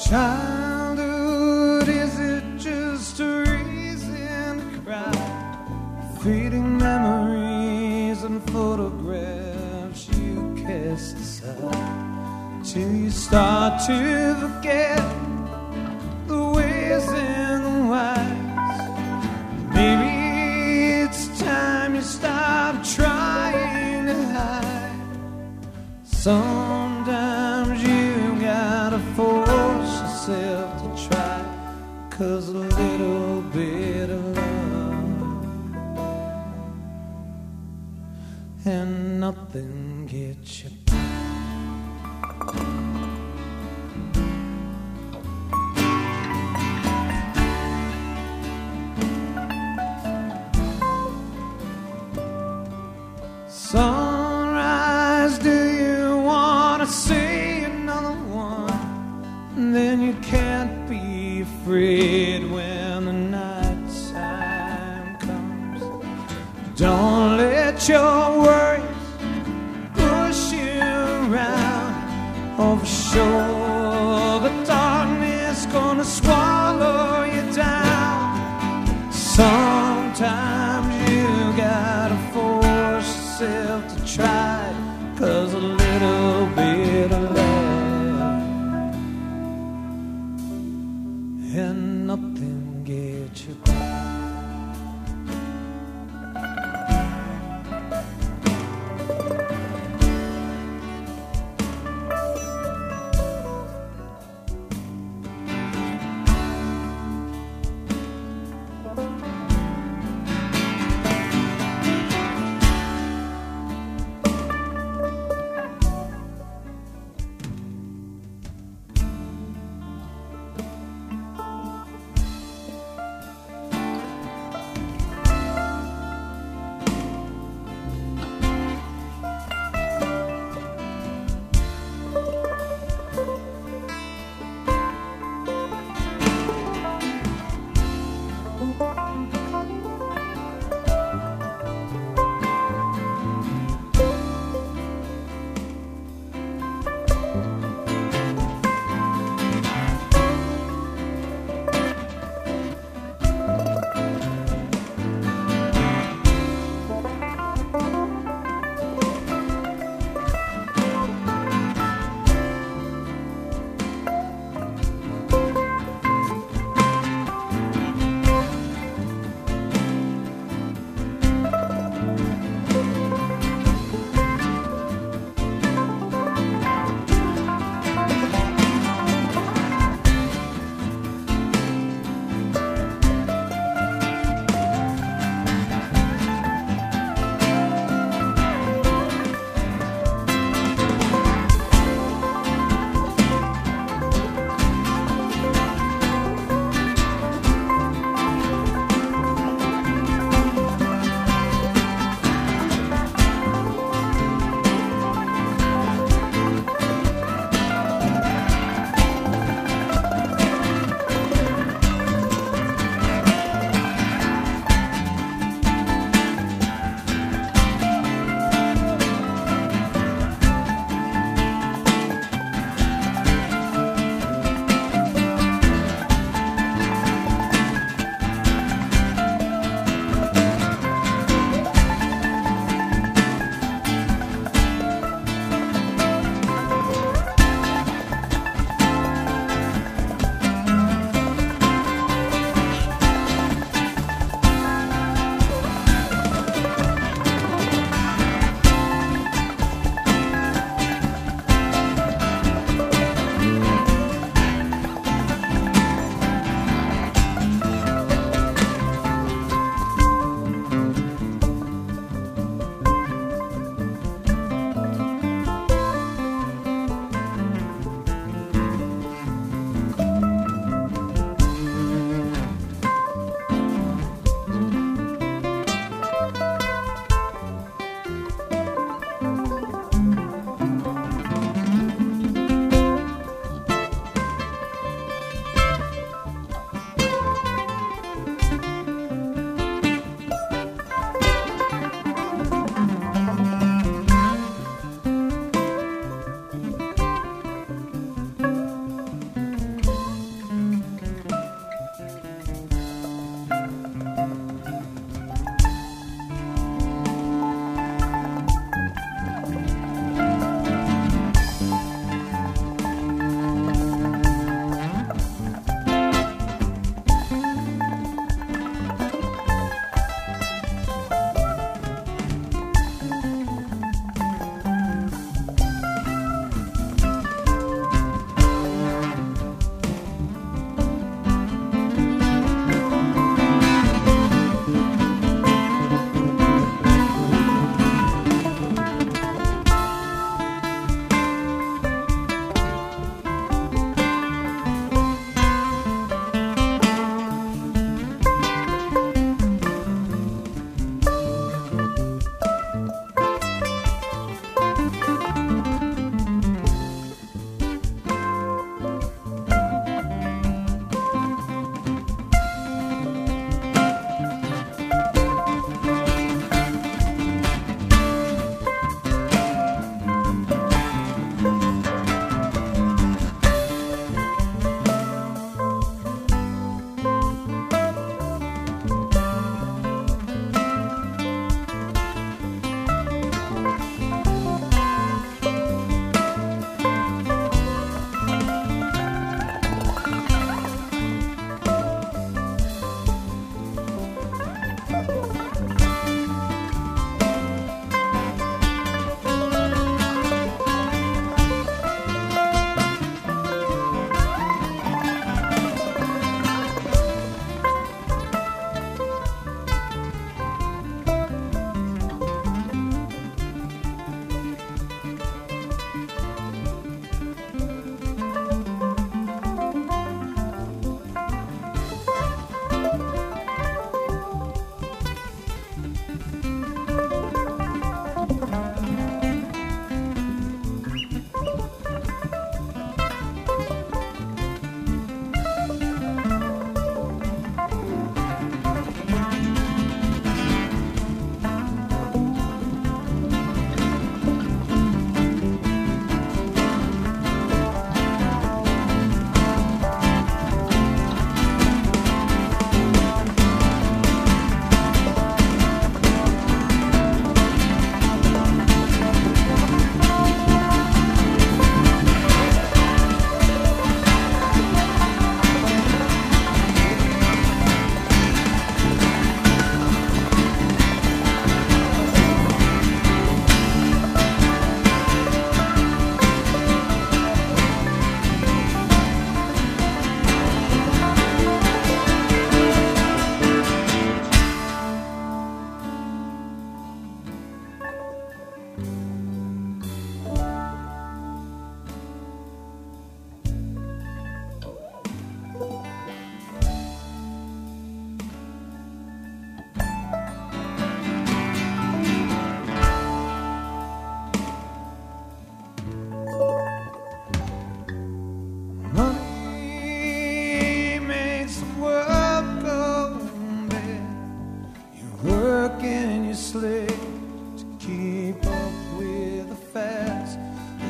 Childhood, is it just a reason to cry? Fading memories and photographs you cast aside, till you start to forget the ways and the whys. Maybe it's time you stop trying to hide. Sometimes you gotta force yourself to try, 'cause a little bit of love and nothing gets you by. Sunrise, do you wanna see another one? Then you can't be afraid when the night time comes. Don't let your worries push you around. Oh, for sure the darkness gonna swallow you down. Sometimes you gotta force yourself to try, 'cause a little bit of love and nothing gets you by.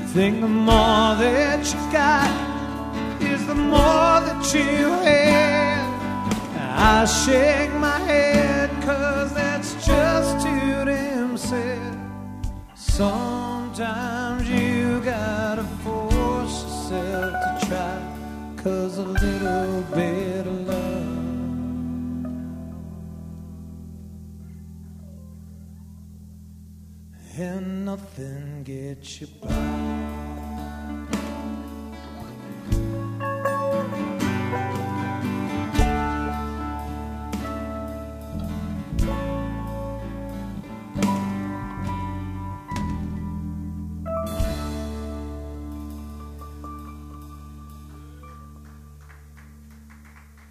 think the more that you got is the more that you had. I shake my head 'cause that's just too damn sad. Sometimes you gotta force yourself to try, 'cause a little bit of love and nothing gets you by.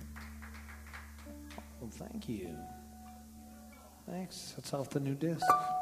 Well, thank you. Thanks. That's off the new disc.